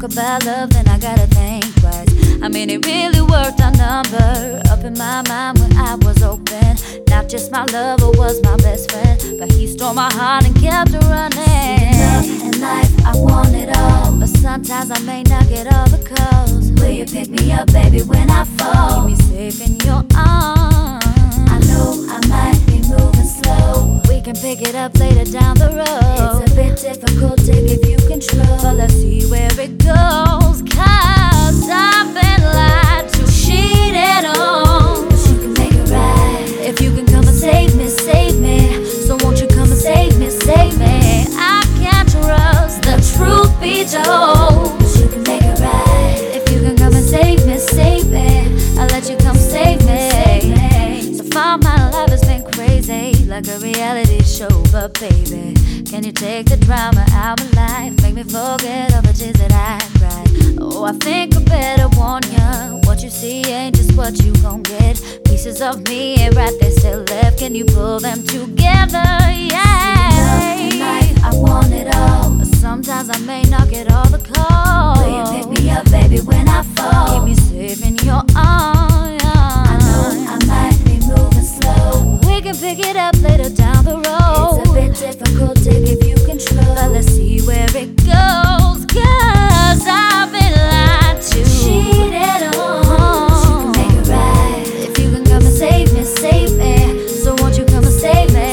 talk about love, then I gotta think twice. I mean, it really worked our number. Up in my mind when I was open. Not just my lover was my best friend, but he stole my heart and kept it running. Love and life, I want it all. But sometimes I may not get all the calls. Will you pick me up, baby, when I fall? Keep me safe in your arms. I know I might be moving slow. We can pick it up later down the road. It's a bit difficult to give you control, but let's see where it goes. 'Cause I've been lied to, cheated on. but you can make it right. If you can come and save me, save me. So won't you come and save me, save me. I can't trust, the truth be told. But you can make it right. If you can come and save me, save me. I'll let you come save me. So far my life has been crazy, like a reality show. But baby, can you take the drama out of my life? Make me forget all the tears that I cried. Oh, I think I better warn ya. What you see ain't just what you gon' get. Pieces of me ain't right, they still left. Can you pull them together? Yeah. Love and life, I want it all. But sometimes I may not get all the calls. Will you pick me up, baby, when I fall? Keep me safe in your arms. I know I might be moving slow. We can pick it up later down the road. It's a bit difficult to give you control, but let's see where it goes. 'Cause I've been lied to, cheated on. But you can make it right. If you can come and save me, save me. So won't you come and save me?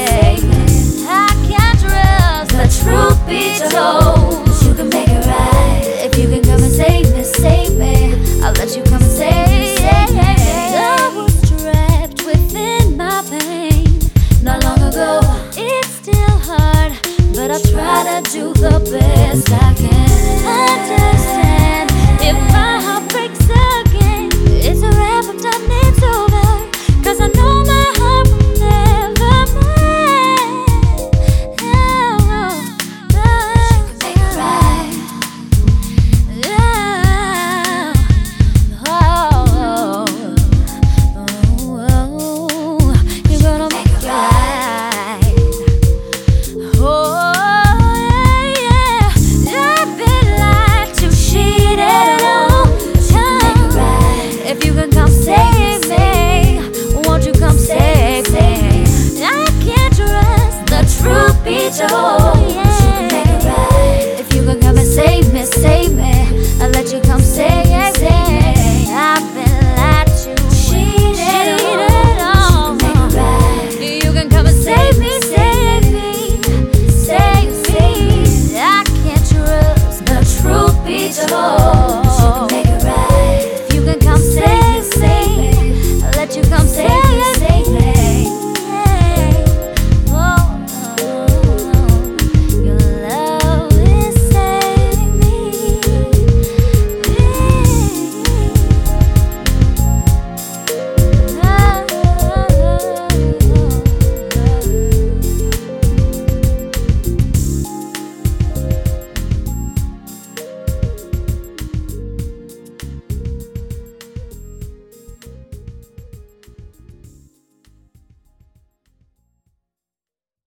I can't trust, the truth be told. But you can make it right. If you can come and save me, save me. I'll let you come and save me. I was trapped within my pain Not long ago, it's still hard, but I try to do the best I can. Understand, if my heart breaks again, it's a wrap, I'm done, it's over. 'Cause I know my heart will never mend. make it right. You're gonna make it right. If you can